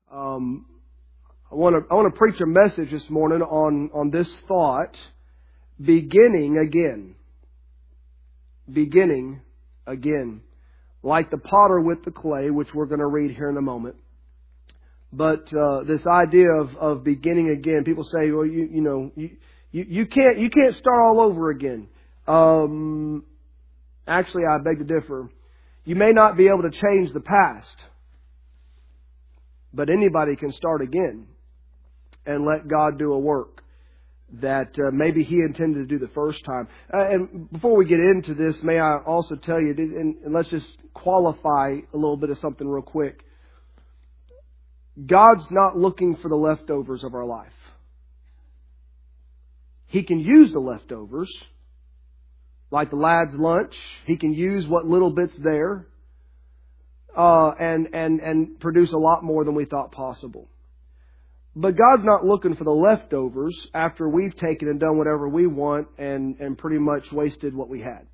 Um, I want to preach a message this morning on this thought: beginning again. Beginning again, like the potter with the clay, which we're going to read here in a moment. But this idea of beginning again, people say, well, you can't start all over again. Actually, I beg to differ. You may not be able to change the past, but anybody can start again and let God do a work that maybe He intended to do the first time. And before we get into this, may I also tell you, and let's just qualify a little bit of something real quick. God's not looking for the leftovers of our life. He can use the leftovers, like the lad's lunch. He can use what little bit's there, and produce a lot more than we thought possible. But God's not looking for the leftovers after we've taken and done whatever we want and pretty much wasted what we had.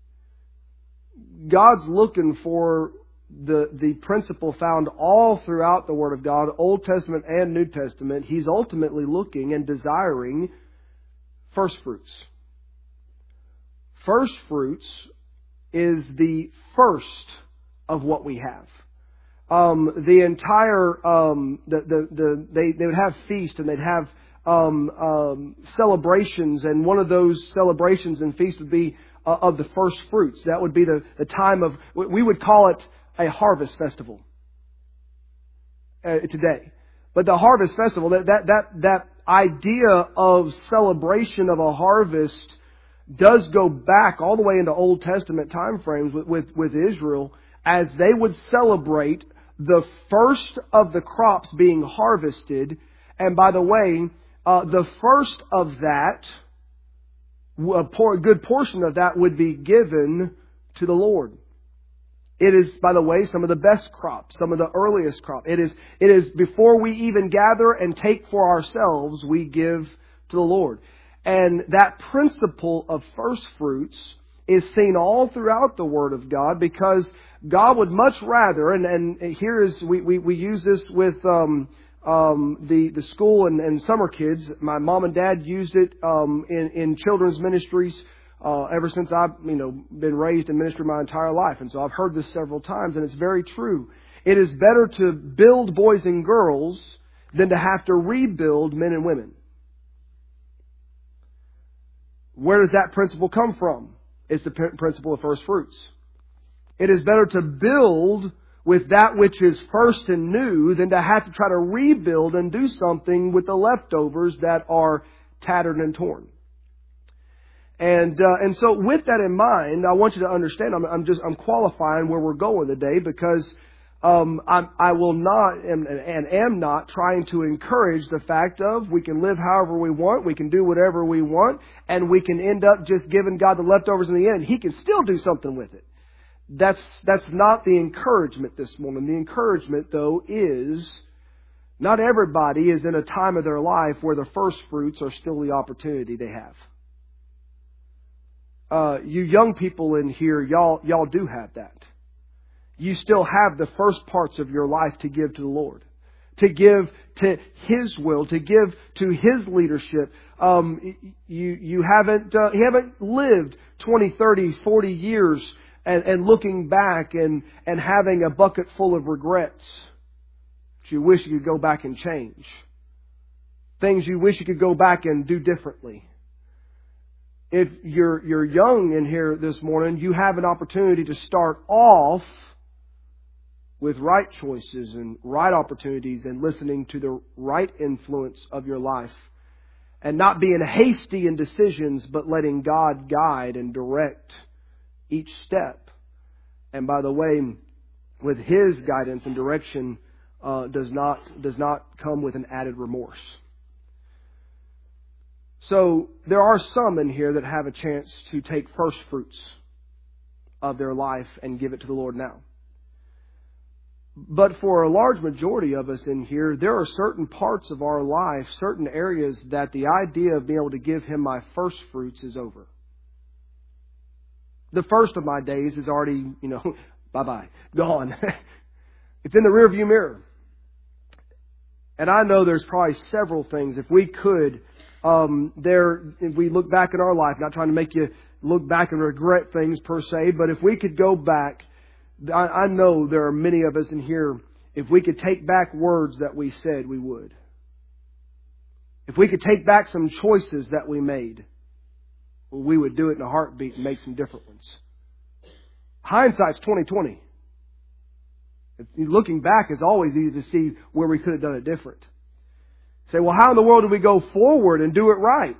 God's looking for the principle found all throughout the Word of God, Old Testament and New Testament. He's ultimately looking and desiring first fruits. First fruits is the first of what we have. The entire they would have feast, and they'd have celebrations, and one of those celebrations and feasts would be of the first fruits. That would be the time of, we would call it a harvest festival today. But the harvest festival, that idea of celebration of a harvest does go back all the way into Old Testament time frames with Israel, as they would celebrate the first of the crops being harvested. And by the way, the first of that, a good portion of that would be given to the Lord. It is, by the way, some of the best crops, some of the earliest crop. It is before we even gather and take for ourselves, we give to the Lord. And that principle of first fruits is seen all throughout the Word of God, because God would much rather, and here is, we use this with the school and summer kids. My mom and dad used it in children's ministries ever since I've been raised in ministry my entire life. And so I've heard this several times, and it's very true. It is better to build boys and girls than to have to rebuild men and women. Where does that principle come from? It's the principle of first fruits. It is better to build with that which is first and new than to have to try to rebuild and do something with the leftovers that are tattered and torn. And so with that in mind, I want you to understand, I'm qualifying where we're going today, because I will not and am not trying to encourage the fact of we can live however we want, we can do whatever we want, and we can end up just giving God the leftovers in the end. He can still do something with it. That's not the encouragement this morning. The encouragement, though, is not everybody is in a time of their life where the first fruits are still the opportunity they have. You young people in here, y'all do have that. You still have the first parts of your life to give to the Lord, to give to His will, to give to His leadership. You haven't lived 20, 30, 40 years and looking back and having a bucket full of regrets that you wish you could go back and change. Things you wish you could go back and do differently. If you're young in here this morning, you have an opportunity to start off with right choices and right opportunities and listening to the right influence of your life, and not being hasty in decisions, but letting God guide and direct each step. And by the way, with His guidance and direction does not come with an added remorse. So there are some in here that have a chance to take first fruits of their life and give it to the Lord now. But for a large majority of us in here, there are certain parts of our life, certain areas that the idea of being able to give Him my first fruits is over. The first of my days is already, bye-bye, gone. It's in the rearview mirror. And I know there's probably several things. If we could, if we look back in our life, not trying to make you look back and regret things per se, but if we could go back, I know there are many of us in here, if we could take back words that we said, we would. If we could take back some choices that we made, well, we would do it in a heartbeat and make some different ones. Hindsight's 20/20. Looking back is always easy to see where we could have done it different. Say, well, how in the world do we go forward and do it right?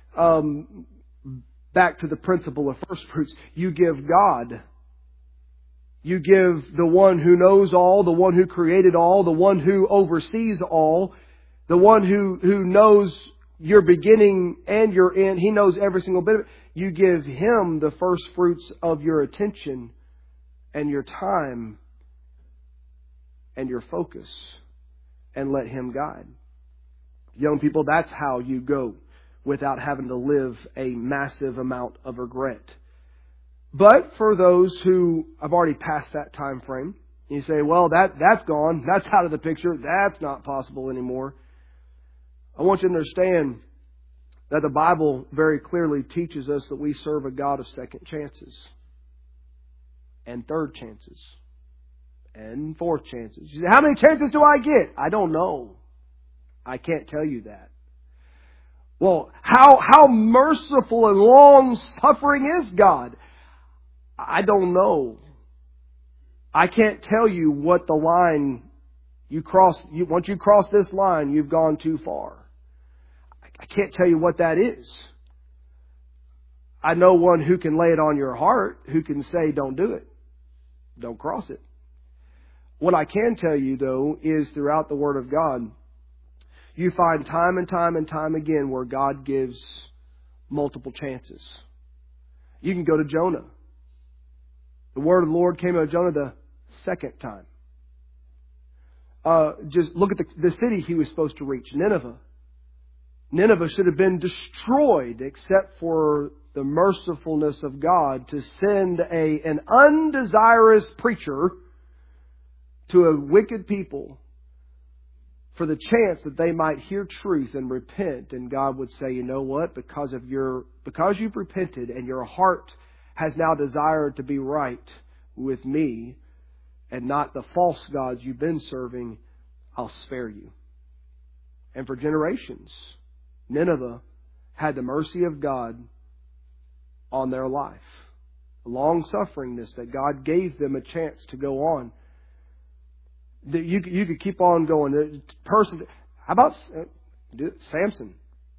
Back to the principle of first fruits. You give God. You give the one who knows all, the one who created all, the one who oversees all, the one who knows your beginning and your end. He knows every single bit of it. You give Him the first fruits of your attention and your time and your focus, and let Him guide. Young people, that's how you go without having to live a massive amount of regret. But for those who have already passed that time frame, you say, well, that's gone. That's out of the picture. That's not possible anymore. I want you to understand that the Bible very clearly teaches us that we serve a God of second chances and third chances and fourth chances. You say, how many chances do I get? I don't know. I can't tell you that. Well, how merciful and long-suffering is God? I don't know. I can't tell you what the line you cross. Once you cross this line, you've gone too far. I can't tell you what that is. I know one who can lay it on your heart, who can say, don't do it. Don't cross it. What I can tell you, though, is throughout the Word of God, you find time and time and time again where God gives multiple chances. You can go to Jonah. The word of the Lord came to Jonah the second time. Just look at the city he was supposed to reach, Nineveh. Nineveh should have been destroyed except for the mercifulness of God to send an undesirous preacher to a wicked people for the chance that they might hear truth and repent. And God would say, you know what? Because you've repented and your heart has now desired to be right with me and not the false gods you've been serving, I'll spare you. And for generations, Nineveh had the mercy of God on their life. Long-sufferingness that God gave them a chance to go on. You could keep on going. How about Samson?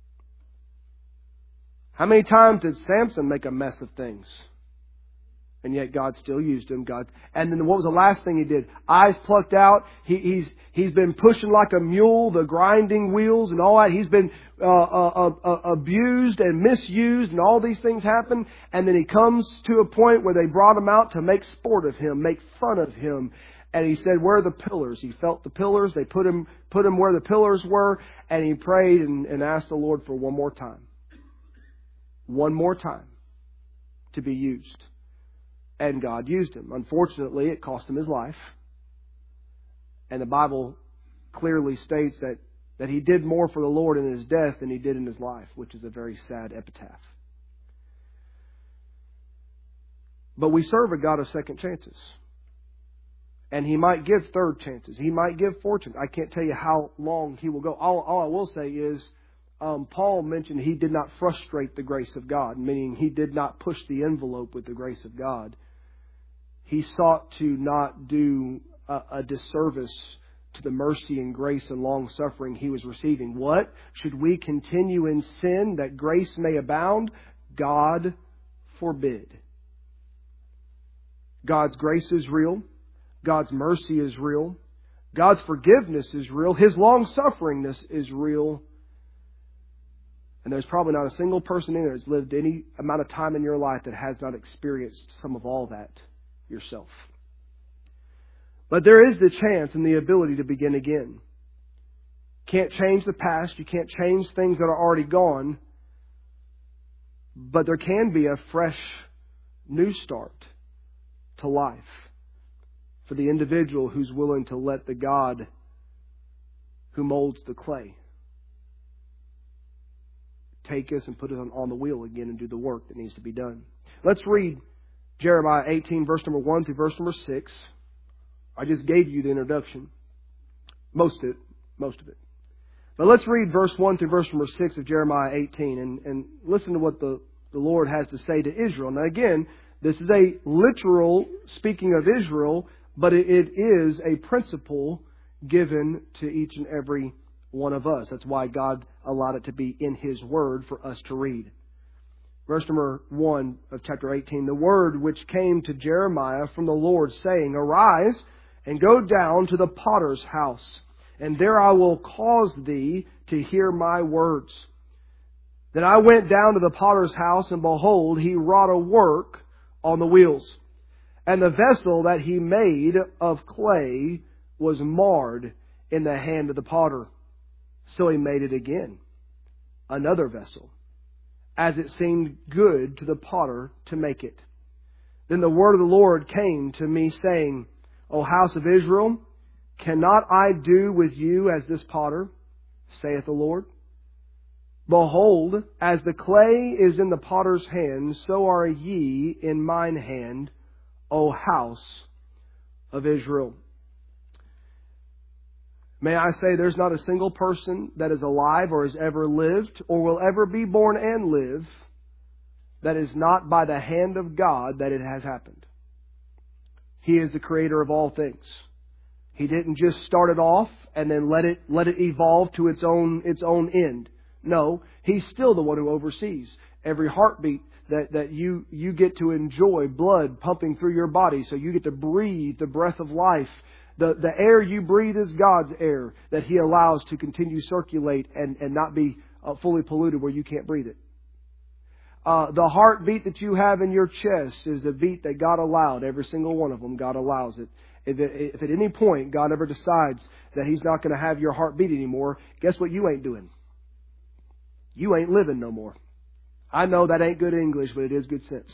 How many times did Samson make a mess of things? And yet God still used him. And then what was the last thing he did? Eyes plucked out. He's been pushing like a mule, the grinding wheels and all that. He's been abused and misused, and all these things happen. And then he comes to a point where they brought him out to make sport of him, make fun of him. And he said, where are the pillars? He felt the pillars. They put him where the pillars were. And he prayed and asked the Lord for one more time. One more time to be used. And God used him. Unfortunately, it cost him his life. And the Bible clearly states that he did more for the Lord in his death than he did in his life, which is a very sad epitaph. But we serve a God of second chances. And He might give third chances. He might give fourth chances. I can't tell you how long He will go. All I will say is, Paul mentioned he did not frustrate the grace of God, meaning he did not push the envelope with the grace of God. He sought to not do a disservice to the mercy and grace and long suffering he was receiving. What? Should we continue in sin that grace may abound? God forbid. God's grace is real. God's mercy is real. God's forgiveness is real. His long-sufferingness is real. And there's probably not a single person in there that's lived any amount of time in your life that has not experienced some of all that yourself. But there is the chance and the ability to begin again. Can't change the past. You can't change things that are already gone. But there can be a fresh new start to life for the individual who's willing to let the God who molds the clay, take us and put us on the wheel again and do the work that needs to be done. Let's read Jeremiah 18, verse number 1 through verse number 6. I just gave you the introduction. Most of it. But let's read verse 1 through verse number 6 of Jeremiah 18 and listen to what the Lord has to say to Israel. Now again, this is a literal speaking of Israel, but it is a principle given to each and every one of us. That's why God allowed it to be in His Word for us to read. Verse number 1 of chapter 18. The word which came to Jeremiah from the Lord, saying, Arise and go down to the potter's house, and there I will cause thee to hear my words. Then I went down to the potter's house, and behold, he wrought a work on the wheels. And the vessel that he made of clay was marred in the hand of the potter. So he made it again, another vessel, as it seemed good to the potter to make it. Then the word of the Lord came to me, saying, O house of Israel, cannot I do with you as this potter, saith the Lord? Behold, as the clay is in the potter's hand, so are ye in mine hand, O house of Israel. May I say, there's not a single person that is alive or has ever lived or will ever be born and live that is not by the hand of God that it has happened. He is the creator of all things. He didn't just start it off and then let it evolve to its own end. No, He's still the one who oversees every heartbeat that you get to enjoy, blood pumping through your body, so you get to breathe the breath of life. The air you breathe is God's air that He allows to continue circulate and not be fully polluted where you can't breathe it. The heartbeat that you have in your chest is a beat that God allowed. Every single one of them, God allows it. If at any point God ever decides that He's not going to have your heartbeat anymore, guess what you ain't doing? You ain't living no more. I know that ain't good English, but it is good sense.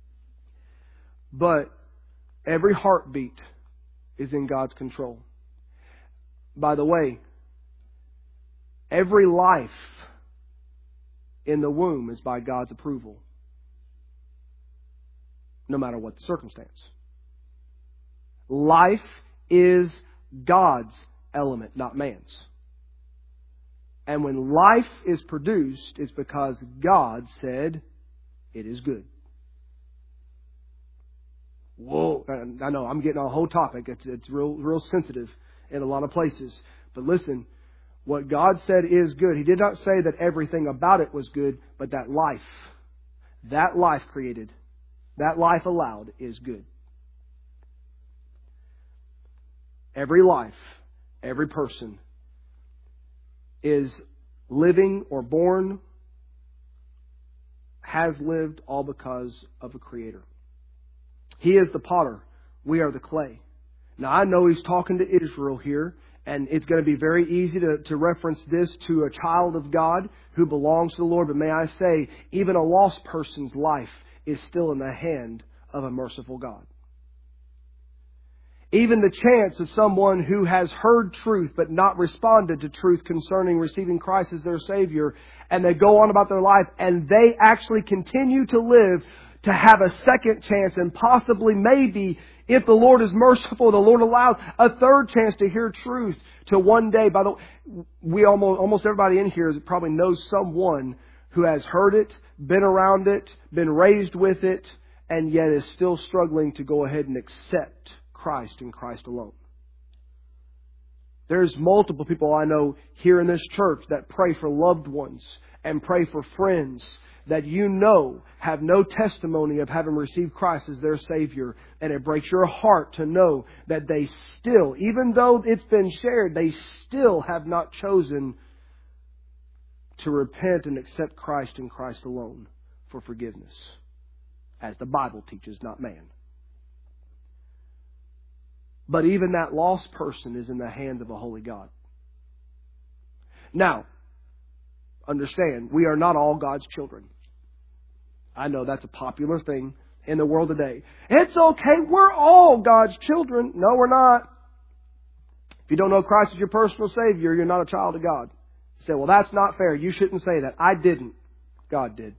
But every heartbeat is in God's control. By the way, every life in the womb is by God's approval, no matter what the circumstance. Life is God's element, not man's. And when life is produced, it's because God said it is good. Whoa, I know I'm getting on a whole topic. It's real sensitive in a lot of places. But listen, what God said is good. He did not say that everything about it was good, but that life created, that life allowed is good. Every life, every person is living or born, has lived all because of a Creator. He is the potter. We are the clay. Now I know He's talking to Israel here, and it's going to be very easy to reference this to a child of God who belongs to the Lord. But may I say, even a lost person's life is still in the hand of a merciful God. Even the chance of someone who has heard truth but not responded to truth concerning receiving Christ as their Savior, and they go on about their life and they actually continue to live to have a second chance and possibly maybe, if the Lord is merciful, the Lord allows a third chance to hear truth to one day. By the way, we almost everybody in here probably knows someone who has heard it, been around it, been raised with it, and yet is still struggling to go ahead and accept Christ and Christ alone. There's multiple people I know here in this church that pray for loved ones and pray for friends that you know have no testimony of having received Christ as their Savior. And it breaks your heart to know that they still, even though it's been shared, they still have not chosen to repent and accept Christ and Christ alone for forgiveness, as the Bible teaches, not man. But even that lost person is in the hand of a holy God. Now, understand, we are not all God's children. I know that's a popular thing in the world today. It's okay, we're all God's children. No, we're not. If you don't know Christ as your personal Savior, you're not a child of God. You say, well, that's not fair. You shouldn't say that. I didn't. God did.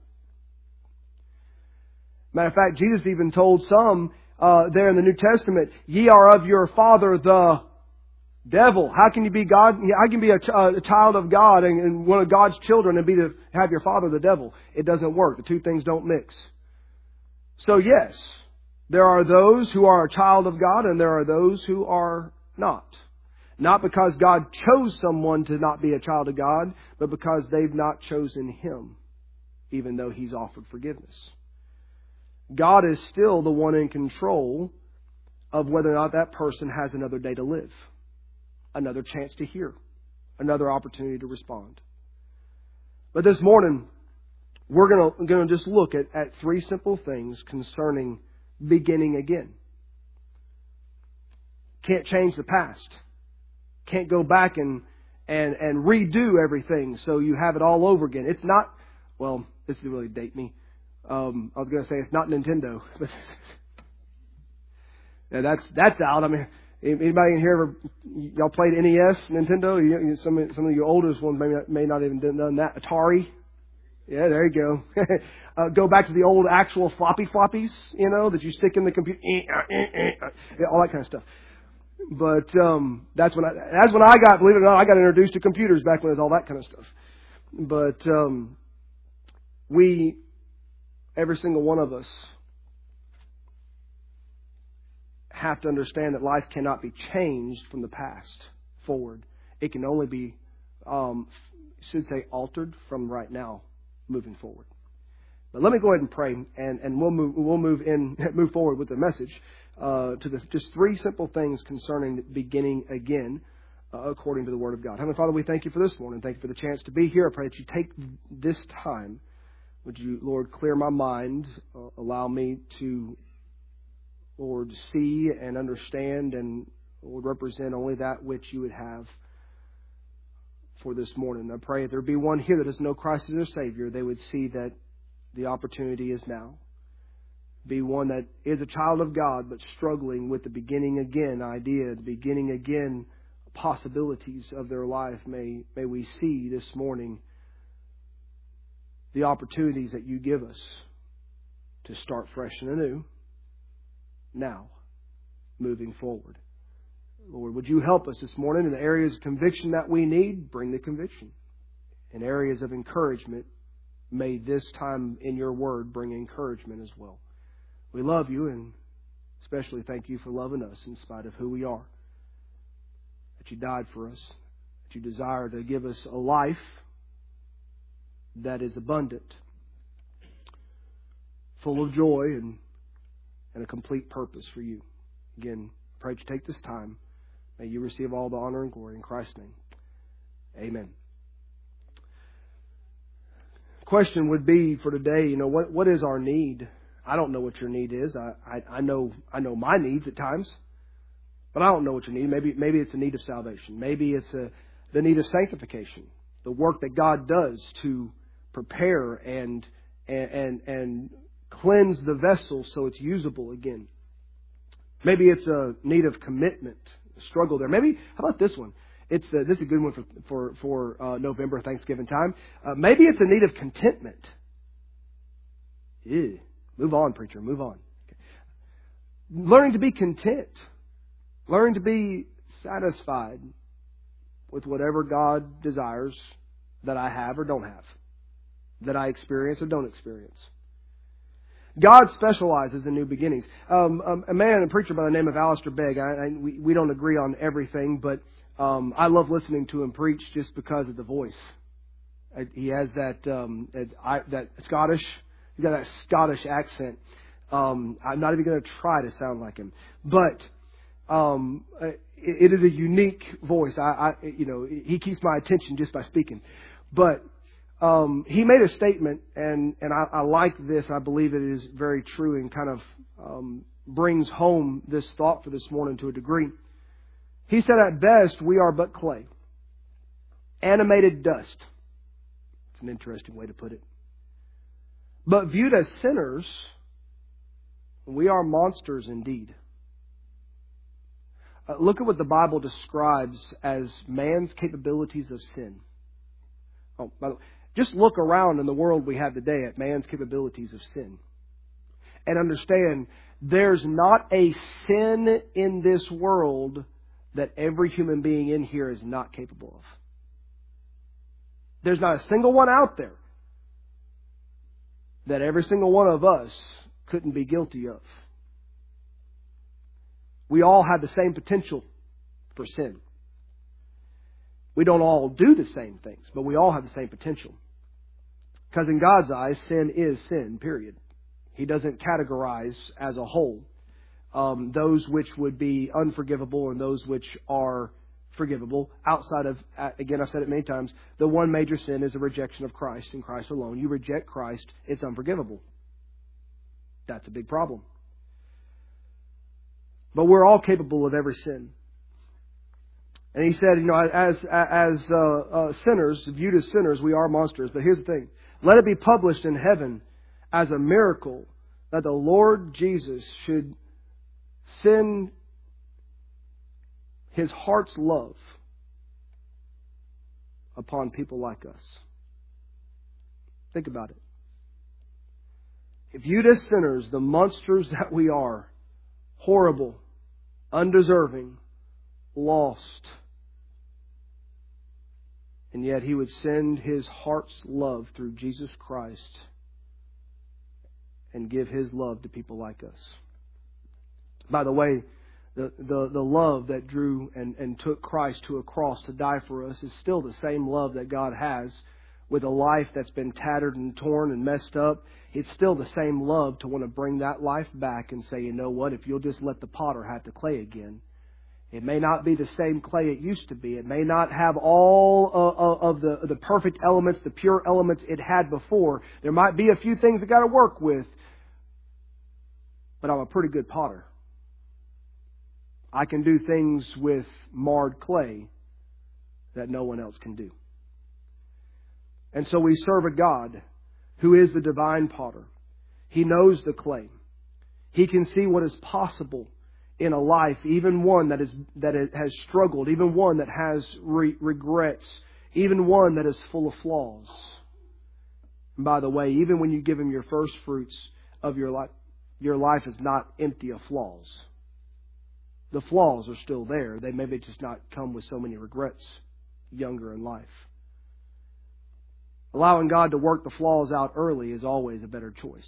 Matter of fact, Jesus even told some there in the New Testament, ye are of your father the devil. How can you be God? How can you be a child of God and one of God's children and have your father the devil? It doesn't work. The two things don't mix. So yes, there are those who are a child of God and there are those who are not. Not because God chose someone to not be a child of God, but because they've not chosen Him, even though He's offered forgiveness. God is still the one in control of whether or not that person has another day to live, another chance to hear, another opportunity to respond. But this morning, we're going to just look at three simple things concerning beginning again. Can't change the past. Can't go back and redo everything so you have it all over again. It's not, well, this would really date me. I was going to say it's not Nintendo. Yeah, that's out. I mean, anybody in here y'all played NES, Nintendo? Some of your oldest ones may not even done that. Atari. Yeah, there you go. Go back to the old actual floppies, that you stick in the computer, all that kind of stuff. But that's when I got, believe it or not, I got introduced to computers back when it was all that kind of stuff. But every single one of us have to understand that life cannot be changed from the past forward. It can only be, altered from right now moving forward. But let me go ahead and pray, and we'll move forward with the message to just three simple things concerning beginning again, according to the Word of God. Heavenly Father, we thank you for this morning. Thank you for the chance to be here. I pray that you take this time. Would you, Lord, clear my mind, allow me to, Lord, see and understand and, Lord, represent only that which you would have for this morning. I pray if there be one here that doesn't know Christ as their Savior, they would see that the opportunity is now. Be one that is a child of God but struggling with the beginning again idea, the beginning again possibilities of their life. May we see this morning the opportunities that you give us to start fresh and anew now, moving forward. Lord, would you help us this morning in the areas of conviction that we need? Bring the conviction. In areas of encouragement, may this time in your word bring encouragement as well. We love you and especially thank you for loving us in spite of who we are. That you died for us. That you desire to give us a life that is abundant, full of joy and a complete purpose for you. Again, pray that you take this time. May you receive all the honor and glory in Christ's name. Amen. Question would be for today, what is our need? I don't know what your need is. I know my needs at times, but I don't know what your need. Maybe it's a need of salvation. Maybe it's the need of sanctification. The work that God does to prepare and cleanse the vessel so it's usable again. Maybe it's a need of commitment, a struggle there. Maybe, how about this one? This is a good one for November, Thanksgiving time. Maybe it's a need of contentment. Ew. Move on, preacher. Move on. Okay. Learning to be content. Learning to be satisfied with whatever God desires that I have or don't have. That I experience or don't experience. God specializes in new beginnings. A man, a preacher by the name of Alistair Begg, we don't agree on everything, but I love listening to him preach just because of the voice. He has that Scottish, he's got that Scottish accent. I'm not even going to try to sound like him, but it is a unique voice. He keeps my attention just by speaking, but. He made a statement, and I like this. I believe it is very true and kind of brings home this thought for this morning to a degree. He said, at best, we are but clay. Animated dust. It's an interesting way to put it. But viewed as sinners, we are monsters indeed. Look at what the Bible describes as man's capabilities of sin. Oh, by the way, just look around in the world we have today at man's capabilities of sin. And understand, there's not a sin in this world that every human being in here is not capable of. There's not a single one out there that every single one of us couldn't be guilty of. We all have the same potential for sin. We don't all do the same things, but we all have the same potential. Because in God's eyes, sin is sin, period. He doesn't categorize as a whole those which would be unforgivable and those which are forgivable outside of, again, I've said it many times, the one major sin is a rejection of Christ and Christ alone. You reject Christ, it's unforgivable. That's a big problem. But we're all capable of every sin. And he said, as sinners, viewed as sinners, we are monsters. But here's the thing. Let it be published in heaven as a miracle that the Lord Jesus should send His heart's love upon people like us. Think about it. If viewed as sinners, the monsters that we are, horrible, undeserving, lost, and yet He would send His heart's love through Jesus Christ and give His love to people like us. By the way, the love that drew and took Christ to a cross to die for us is still the same love that God has with a life that's been tattered and torn and messed up. It's still the same love to want to bring that life back and say, you know what, if you'll just let the potter have the clay again. It may not be the same clay it used to be. It may not have all of the perfect elements, the pure elements it had before. There might be a few things I got to work with. But I'm a pretty good potter. I can do things with marred clay that no one else can do. And so we serve a God who is the divine potter. He knows the clay. He can see what is possible in a life, even one that has struggled, even one that has regrets, even one that is full of flaws. And by the way, even when you give Him your first fruits of your life is not empty of flaws. The flaws are still there. They maybe just not come with so many regrets younger in life. Allowing God to work the flaws out early is always a better choice.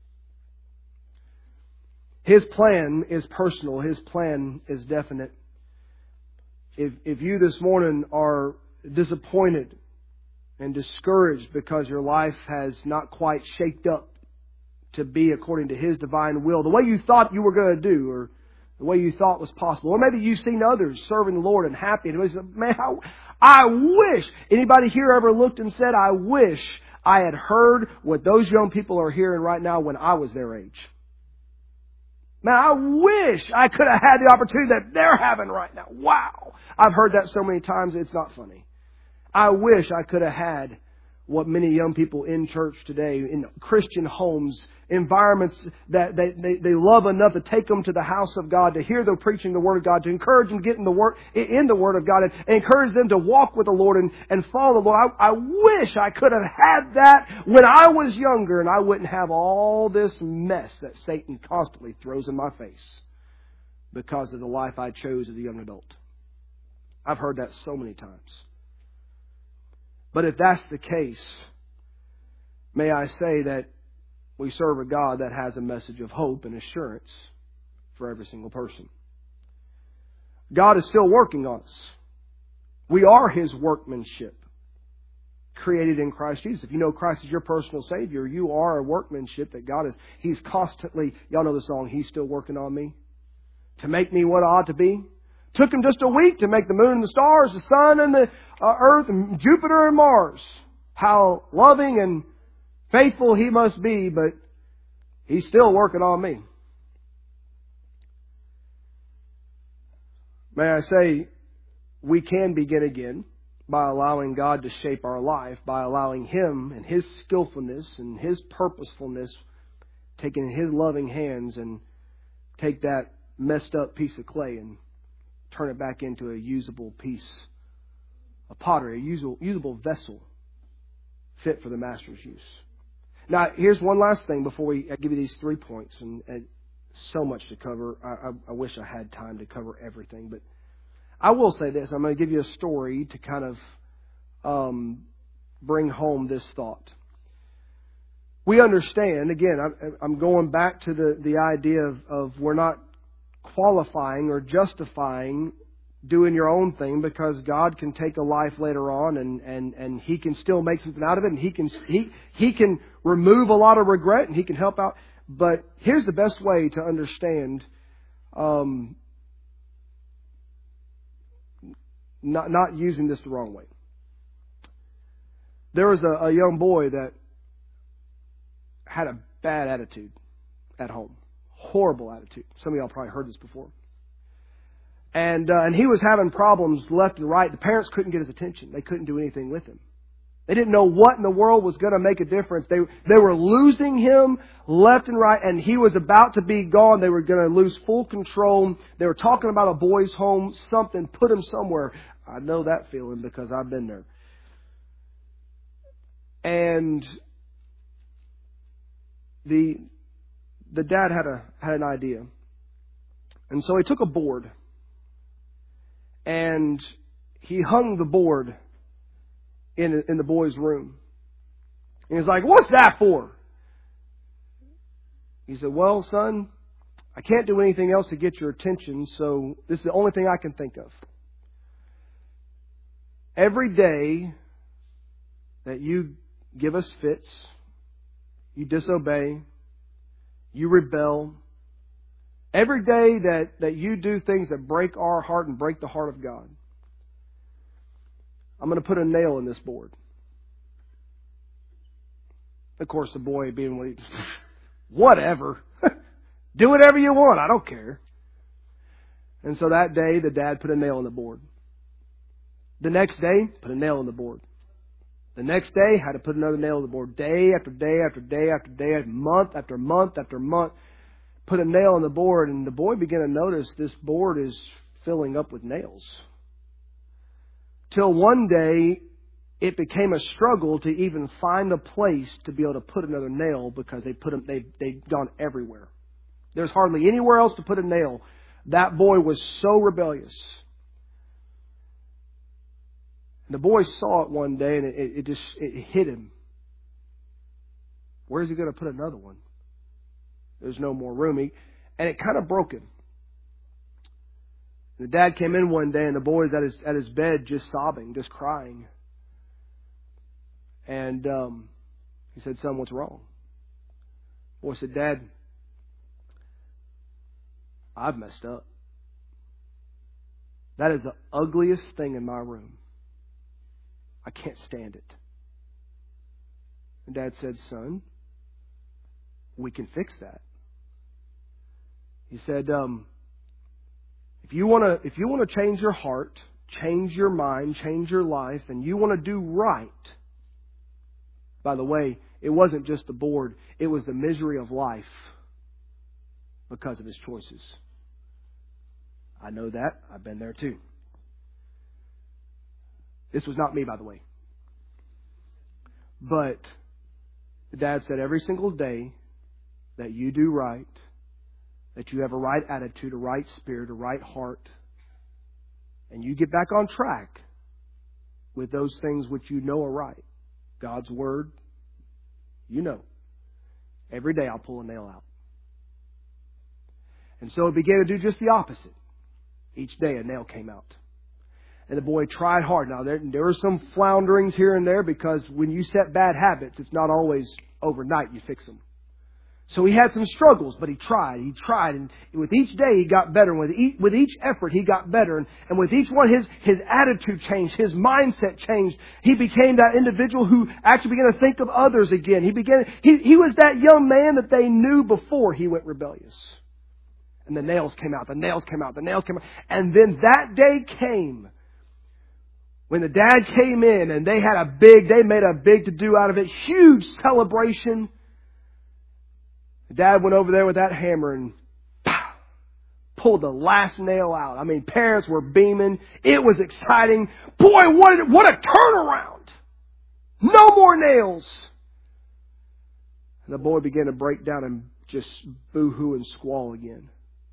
His plan is personal. His plan is definite. If you this morning are disappointed and discouraged because your life has not quite shaped up to be according to His divine will, the way you thought you were going to do, or the way you thought was possible, or maybe you've seen others serving the Lord and happy, and you say, man, I wish. Anybody here ever looked and said, I wish I had heard what those young people are hearing right now when I was their age? Man, I wish I could have had the opportunity that they're having right now. Wow. I've heard that so many times, it's not funny. I wish I could have had what many young people in church today, in Christian homes, environments that they love enough to take them to the house of God, to hear them preaching the Word of God, to encourage them to get in the Word of God, and encourage them to walk with the Lord and follow the Lord. I wish I could have had that when I was younger, and I wouldn't have all this mess that Satan constantly throws in my face because of the life I chose as a young adult. I've heard that so many times. But if that's the case, may I say that we serve a God that has a message of hope and assurance for every single person. God is still working on us. We are His workmanship, created in Christ Jesus. If you know Christ as your personal Savior, you are a workmanship that God is. He's constantly, y'all know the song, He's still working on me to make me what I ought to be. Took Him just a week to make the moon and the stars, the sun and the earth, and Jupiter and Mars. How loving and faithful He must be, but He's still working on me. May I say, we can begin again by allowing God to shape our life, by allowing Him and His skillfulness and His purposefulness, taking His loving hands and take that messed up piece of clay and turn it back into a usable piece of pottery, a usable vessel fit for the master's use. Now, here's one last thing before I give you these 3 points, and so much to cover. I wish I had time to cover everything, but I will say this. I'm going to give you a story to kind of bring home this thought. We understand, again, I'm going back to the idea of we're not qualifying or justifying doing your own thing, because God can take a life later on and He can still make something out of it, and He can remove a lot of regret, and He can help out. But here's the best way to understand not using this the wrong way. There was a young boy that had a bad attitude at home. Horrible attitude. Some of y'all probably heard this before. And he was having problems left and right. The parents couldn't get his attention. They couldn't do anything with him. They didn't know what in the world was going to make a difference. They were losing him left and right, and he was about to be gone. They were going to lose full control. They were talking about a boys' home, something, put him somewhere. I know that feeling because I've been there. And the dad had an idea. And so he took a board and he hung the board in the boy's room. And he's like, "What's that for?" He said, "Well, son, I can't do anything else to get your attention, so this is the only thing I can think of. Every day that you give us fits, you disobey, you rebel, every day that you do things that break our heart and break the heart of God, I'm going to put a nail in this board." Of course, the boy being, "Whatever. Do whatever you want. I don't care." And so that day, the dad put a nail in the board. The next day, put a nail in the board. The next day, had to put another nail in the board. Day after day after day after day, month after month after month, put a nail in the board. And the boy began to notice this board is filling up with nails. Till one day, it became a struggle to even find a place to be able to put another nail, because they'd gone everywhere. There's hardly anywhere else to put a nail. That boy was so rebellious. And the boy saw it one day, and it hit him. Where's he going to put another one? There's no more room. And it kind of broke him. The dad came in one day, and the boy's at his bed just sobbing, just crying. And he said, "Son, what's wrong?" The boy said, "Dad, I've messed up. That is the ugliest thing in my room. I can't stand it." And Dad said, "Son, we can fix that." He said, if you want to change your heart, change your mind, change your life, and you want to do right." By the way, it wasn't just the board, it was the misery of life because of his choices. I know that. I've been there too. This was not me, by the way. But the dad said, every single day that you do right, that you have a right attitude, a right spirit, a right heart, and you get back on track with those things which you know are right, God's Word, every day I'll pull a nail out. And so it began to do just the opposite. Each day a nail came out. And the boy tried hard. Now, there were some flounderings here and there, because when you set bad habits, it's not always overnight you fix them. So he had some struggles, but he tried. And with each day he got better. And with each effort he got better. And with each one his attitude changed. His mindset changed. He became that individual who actually began to think of others again. He was that young man that they knew before he went rebellious. And the nails came out. And then that day came when the dad came in, and they made a big to-do out of it. Huge celebration. The dad went over there with that hammer and pulled the last nail out. I mean, parents were beaming. It was exciting. Boy, what a turnaround. No more nails. And the boy began to break down and just boo-hoo and squall again.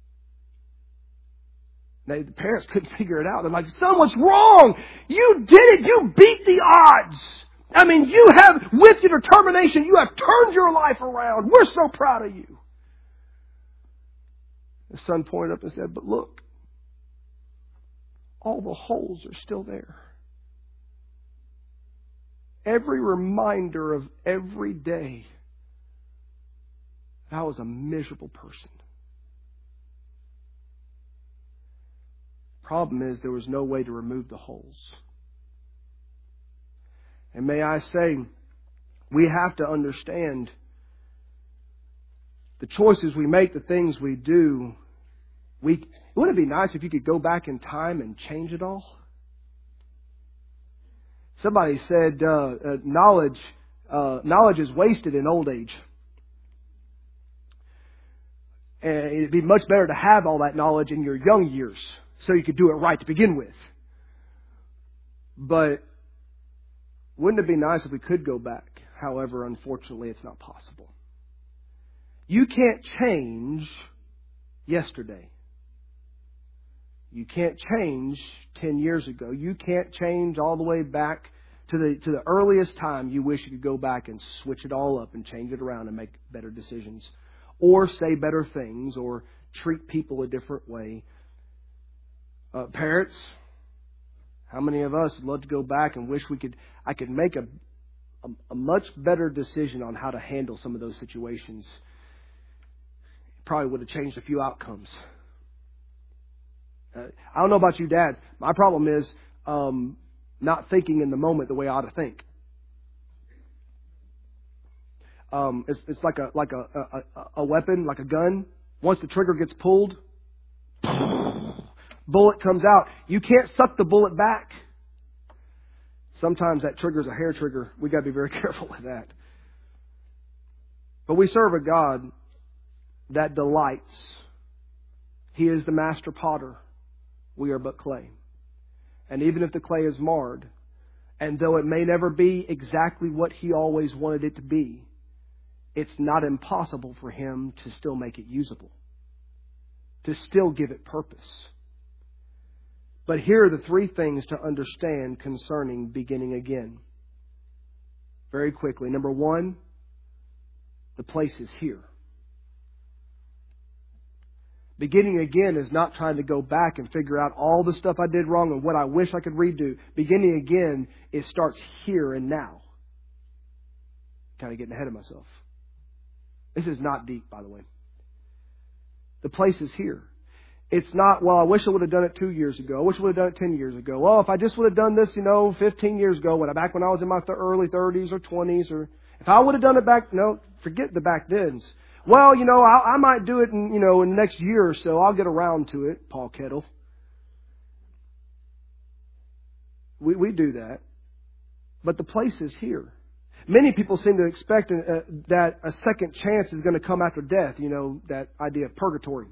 Now, the parents couldn't figure it out. They're like, son, what's wrong? You did it. You beat the odds. I mean, you have, with your determination, you have turned your life around. We're so proud of you. The son pointed up and said, but look, all the holes are still there. Every reminder of every day, I was a miserable person. Problem is, there was no way to remove the holes. And may I say, we have to understand the choices we make, the things we do. Wouldn't it be nice if you could go back in time and change it all? Somebody said knowledge is wasted in old age. And it'd be much better to have all that knowledge in your young years so you could do it right to begin with. But wouldn't it be nice if we could go back? However, unfortunately, it's not possible. You can't change yesterday. You can't change 10 years ago. You can't change all the way back to the earliest time you wish you could go back and switch it all up and change it around and make better decisions. Or say better things, or treat people a different way. Parents, how many of us would love to go back and wish I could make a much better decision on how to handle some of those situations? Probably would have changed a few outcomes. I don't know about you dads. My problem is not thinking in the moment the way I ought to think. It's like a weapon, like a gun. Once the trigger gets pulled, bullet comes out. You can't suck the bullet back. Sometimes that trigger's a hair trigger. We got to be very careful with that. But we serve a God that delights. He is the master potter. We are but clay. And even if the clay is marred, and though it may never be exactly what He always wanted it to be, it's not impossible for Him to still make it usable, to still give it purpose. But here are the three things to understand concerning beginning again. Very quickly. Number one, the place is here. Beginning again is not trying to go back and figure out all the stuff I did wrong and what I wish I could redo. Beginning again, it starts here and now. Kind of getting ahead of myself. This is not deep, by the way. The place is here. It's not, well, I wish I would have done it 2 years ago. I wish I would have done it 10 years ago. Well, if I just would have done this, 15 years ago, back when I was in my early 30s or 20s, or if I would have done it back, no, forget the back thens. Well, I might do it in the next year or so. I'll get around to it, Paul Kettle. We do that. But the place is here. Many people seem to expect that a second chance is going to come after death, that idea of purgatory.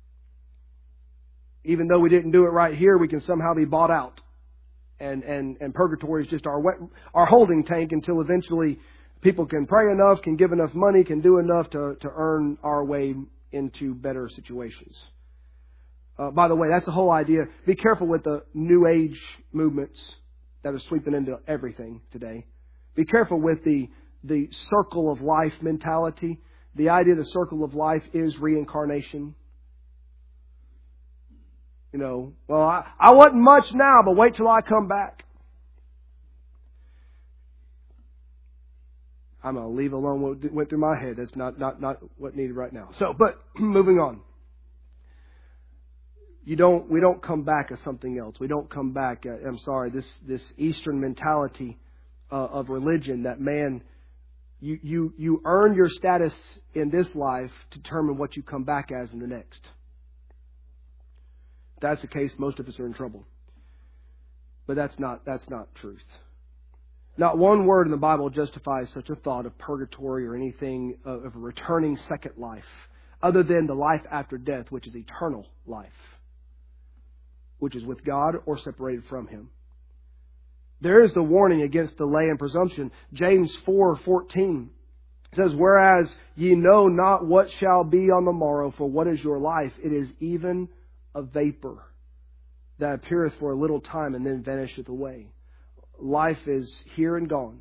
Even though we didn't do it right here, we can somehow be bought out. And purgatory is just our holding tank until eventually people can pray enough, can give enough money, can do enough to earn our way into better situations. By the way, that's the whole idea. Be careful with the New Age movements that are sweeping into everything today. Be careful with the circle of life mentality. The idea of the circle of life is reincarnation. Well, I wasn't much now, but wait till I come back. I'm going to leave alone what went through my head. That's not what needed right now. But moving on. We don't come back as something else. We don't come back. This Eastern mentality of religion that man, you earn your status in this life to determine what you come back as in the next. If that's the case, most of us are in trouble. But that's not truth. Not one word in the Bible justifies such a thought of purgatory or anything of a returning second life. other than the life after death, which is eternal life, which is with God or separated from Him. There is the warning against delay and presumption. James 4:14 says, "Whereas ye know not what shall be on the morrow, for what is your life? It is even a vapor that appeareth for a little time and then vanisheth away." Life is here and gone.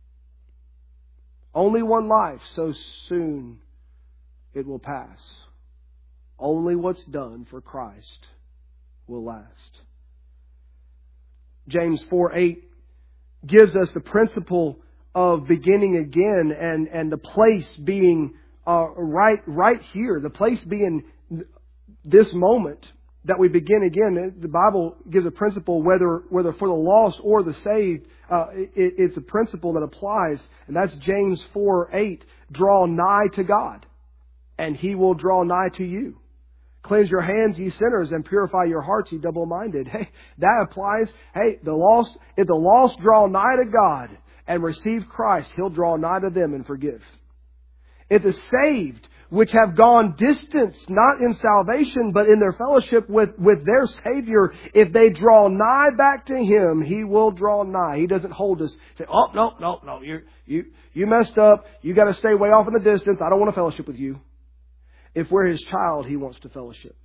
Only one life, so soon it will pass. Only what's done for Christ will last. James 4:8 gives us the principle of beginning again, and the place being right here, the place being this moment that we begin again. The Bible gives a principle whether for the lost or the saved. It's a principle that applies, and that's James 4:8. Draw nigh to God, and He will draw nigh to you. Cleanse your hands, ye sinners, and purify your hearts, ye double-minded. Hey, that applies. Hey, if the lost draw nigh to God and receive Christ, He'll draw nigh to them and forgive. If the saved, which have gone distance, not in salvation, but in their fellowship with their Savior, if they draw nigh back to Him, He will draw nigh. He doesn't hold us. Say, "Oh, no, you messed up. You got to stay way off in the distance. I don't want to fellowship with you." If we're His child, He wants to fellowship.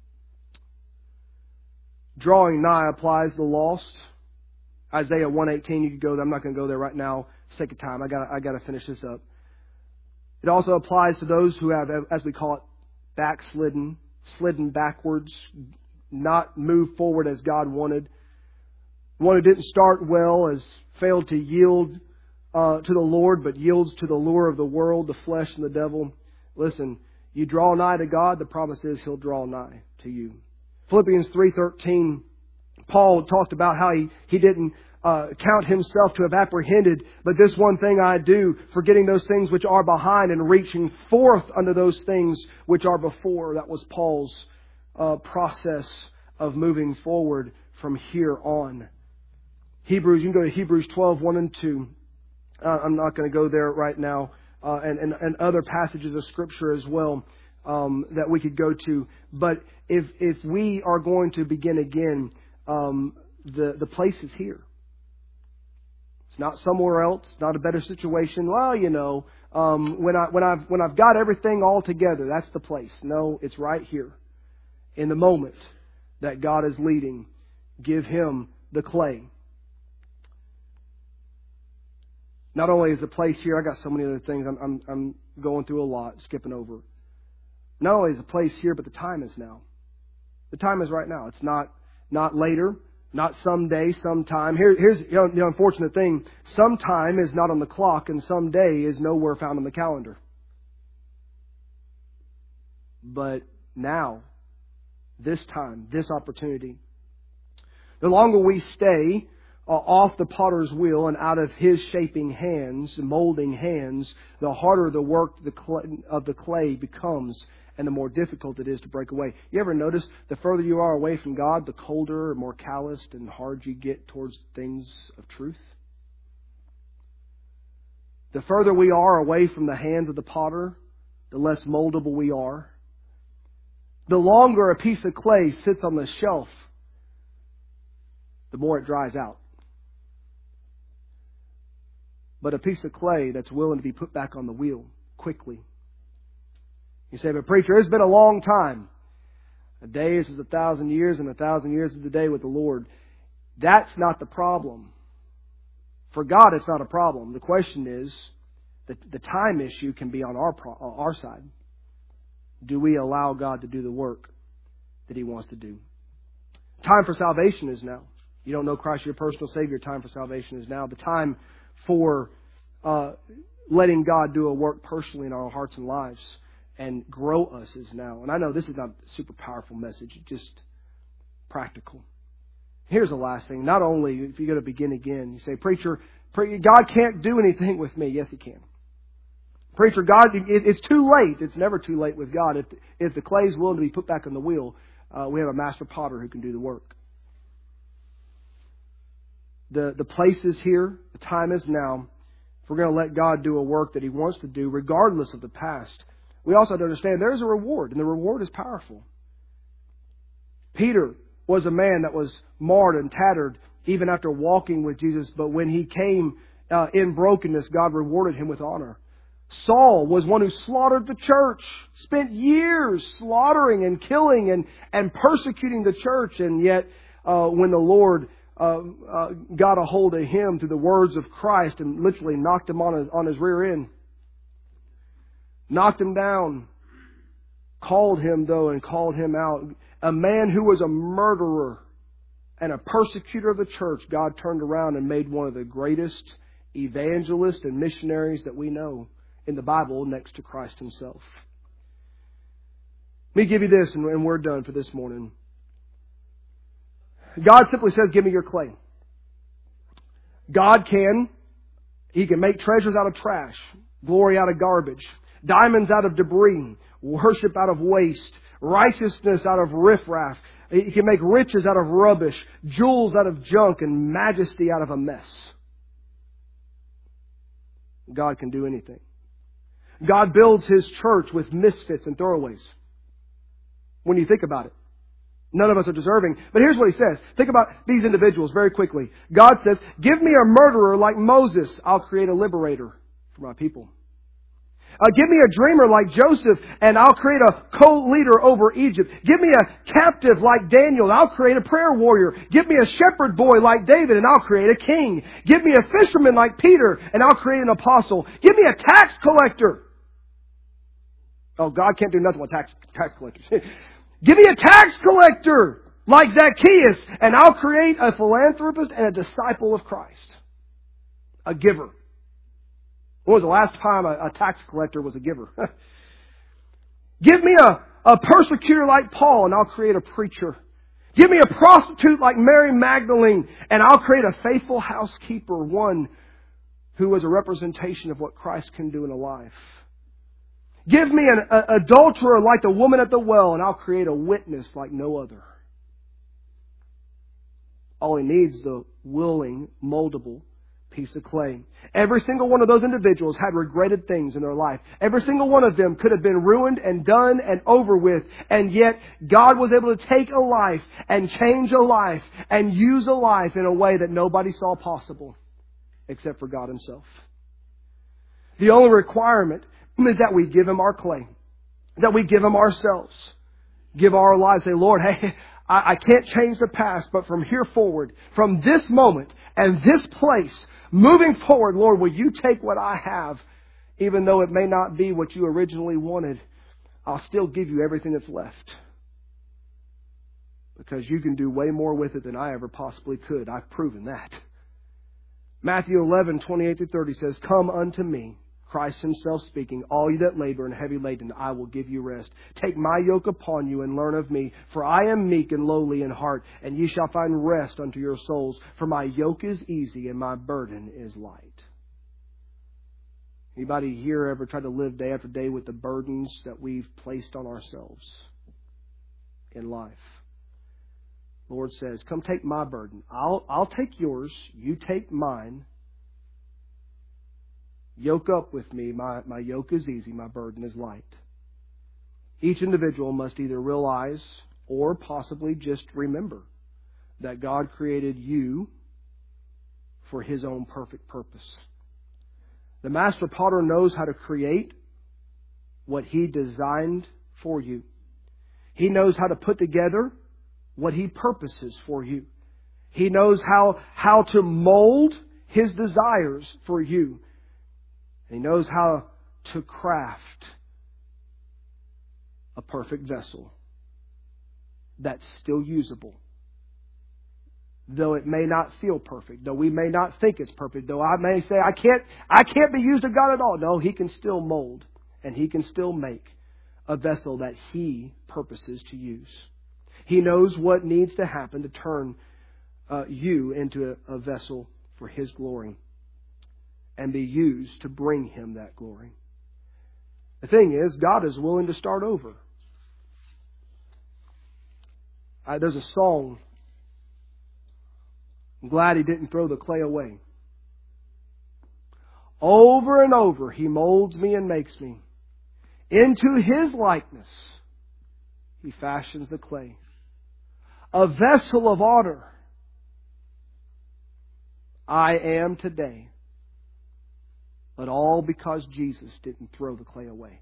Drawing nigh applies to the lost. Isaiah 1:18, you could go there. I'm not going to go there right now for the sake of time. I got to finish this up. It also applies to those who have, as we call it, slidden backwards, not moved forward as God wanted. One who didn't start well has failed to yield to the Lord, but yields to the lure of the world, the flesh, and the devil. Listen, you draw nigh to God, the promise is He'll draw nigh to you. Philippians 3:13, Paul talked about how he didn't count himself to have apprehended, but this one thing I do, forgetting those things which are behind and reaching forth unto those things which are before. That was Paul's process of moving forward from here on. You can go to Hebrews 12:1 and 2. I'm not going to go there right now. And other passages of Scripture as well that we could go to. But if we are going to begin again, the place is here. It's not somewhere else. It's not a better situation. Well, when I've got everything all together, that's the place. No, it's right here. In the moment that God is leading, give Him the clay. Not only is the place here, I got so many other things I'm going through a lot, skipping over. Not only is the place here, but the time is now. The time is right now. It's not later, not someday, sometime. Here's the unfortunate thing. Sometime is not on the clock, and someday is nowhere found on the calendar. But now, this time, this opportunity, the longer we stay off the potter's wheel and out of His shaping hands, molding hands, the harder the work of the clay becomes and the more difficult it is to break away. You ever notice the further you are away from God, the colder, more calloused, and hard you get towards things of truth? The further we are away from the hands of the potter, the less moldable we are. The longer a piece of clay sits on the shelf, the more it dries out. But a piece of clay that's willing to be put back on the wheel quickly. You say, "But preacher, it's been a long time." A day is 1,000 years, and 1,000 years is a day with the Lord. That's not the problem. For God, it's not a problem. The question is, the time issue can be on our side. Do we allow God to do the work that He wants to do? Time for salvation is now. You don't know Christ, your personal Savior. Time for salvation is now. The time for letting God do a work personally in our hearts and lives and grow us is now. And I know this is not a super powerful message, it's just practical. Here's the last thing. Not only, if you're going to begin again, you say, "Preacher, God can't do anything with me." Yes, He can. "Preacher, God, it's too late." It's never too late with God. If the clay is willing to be put back on the wheel, we have a master potter who can do the work. The place is here. The time is now. If we're going to let God do a work that He wants to do, regardless of the past, we also have to understand there is a reward, and the reward is powerful. Peter was a man that was marred and tattered even after walking with Jesus, but when he came in brokenness, God rewarded him with honor. Saul was one who slaughtered the church, spent years slaughtering and killing and persecuting the church, and yet when the Lord got a hold of him through the words of Christ and literally knocked him on his rear end, knocked him down, called him though and called him out. A man who was a murderer and a persecutor of the church, God turned around and made one of the greatest evangelists and missionaries that we know in the Bible next to Christ Himself. Let me give you this and we're done for this morning. God simply says, give me your clay. God He can make treasures out of trash, glory out of garbage, diamonds out of debris, worship out of waste, righteousness out of riffraff. He can make riches out of rubbish, jewels out of junk, and majesty out of a mess. God can do anything. God builds His church with misfits and throwaways. When you think about it. None of us are deserving. But here's what He says. Think about these individuals very quickly. God says, give me a murderer like Moses. I'll create a liberator for my people. Give me a dreamer like Joseph, and I'll create a co-leader over Egypt. Give me a captive like Daniel, and I'll create a prayer warrior. Give me a shepherd boy like David, and I'll create a king. Give me a fisherman like Peter, and I'll create an apostle. Give me a tax collector. Oh, God can't do nothing with tax collectors. Give me a tax collector like Zacchaeus, and I'll create a philanthropist and a disciple of Christ. A giver. When was the last time a tax collector was a giver? Give me a persecutor like Paul, and I'll create a preacher. Give me a prostitute like Mary Magdalene, and I'll create a faithful housekeeper, one who is a representation of what Christ can do in a life. Give me an adulterer like the woman at the well, and I'll create a witness like no other. All He needs is a willing, moldable piece of clay. Every single one of those individuals had regretted things in their life. Every single one of them could have been ruined and done and over with. And yet God was able to take a life and change a life and use a life in a way that nobody saw possible except for God Himself. The only requirement is that we give Him our clay. That we give Him ourselves. Give our lives. Say, Lord, hey, I can't change the past, but from here forward, from this moment and this place, moving forward, Lord, will You take what I have, even though it may not be what You originally wanted, I'll still give You everything that's left. Because You can do way more with it than I ever possibly could. I've proven that. Matthew 11:28-30 says, come unto me, Christ Himself speaking, all you that labor and heavy laden, I will give you rest. Take my yoke upon you and learn of me, for I am meek and lowly in heart, and ye shall find rest unto your souls. For my yoke is easy and my burden is light. Anybody here ever tried to live day after day with the burdens that we've placed on ourselves in life? The Lord says, come take my burden. I'll take yours. You take mine. Yoke up with me. My yoke is easy. My burden is light. Each individual must either realize or possibly just remember that God created you for His own perfect purpose. The master potter knows how to create what He designed for you. He knows how to put together what He purposes for you. He knows how to mold His desires for you. He knows how to craft a perfect vessel that's still usable. Though it may not feel perfect, though we may not think it's perfect, though I may say, I can't be used of God at all. No, He can still mold and He can still make a vessel that He purposes to use. He knows what needs to happen to turn you into a vessel for His glory and be used to bring Him that glory. The thing is, God is willing to start over. There's a song, I'm glad He didn't throw the clay away. Over and over He molds me and makes me Into His likeness He fashions the clay. A vessel of honor I am today. But all because Jesus didn't throw the clay away.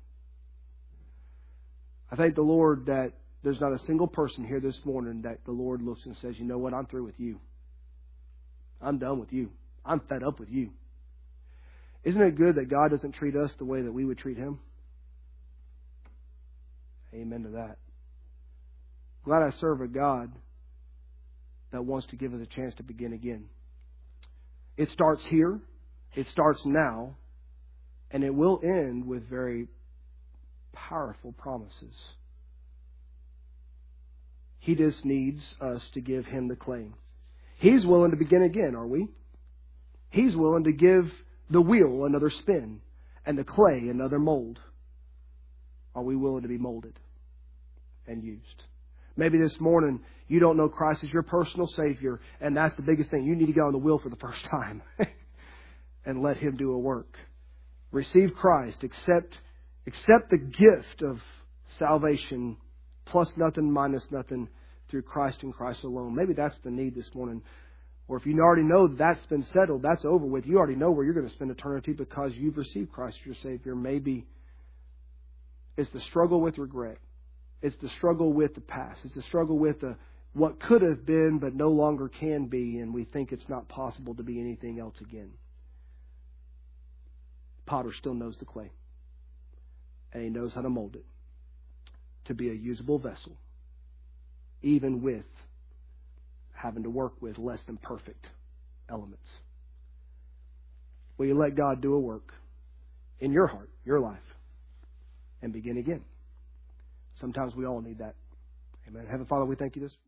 I thank the Lord that there's not a single person here this morning that the Lord looks and says, you know what, I'm through with you. I'm done with you. I'm fed up with you. Isn't it good that God doesn't treat us the way that we would treat Him? Amen to that. I'm glad I serve a God that wants to give us a chance to begin again. It starts here. It starts now. And it will end with very powerful promises. He just needs us to give Him the clay. He's willing to begin again, are we? He's willing to give the wheel another spin and the clay another mold. Are we willing to be molded and used? Maybe this morning you don't know Christ as your personal Savior, and that's the biggest thing. You need to get on the wheel for the first time and let Him do a work. Receive Christ. Accept the gift of salvation, plus nothing, minus nothing, through Christ and Christ alone. Maybe that's the need this morning. Or if you already know that's been settled, that's over with. You already know where you're going to spend eternity because you've received Christ as your Savior. Maybe it's the struggle with regret. It's the struggle with the past. It's the struggle with what could have been but no longer can be, and we think it's not possible to be anything else again. Potter still knows the clay, and he knows how to mold it to be a usable vessel, even with having to work with less than perfect elements. Will you let God do a work in your heart, your life, and begin again? Sometimes we all need that. Amen. Heavenly Father, we thank you this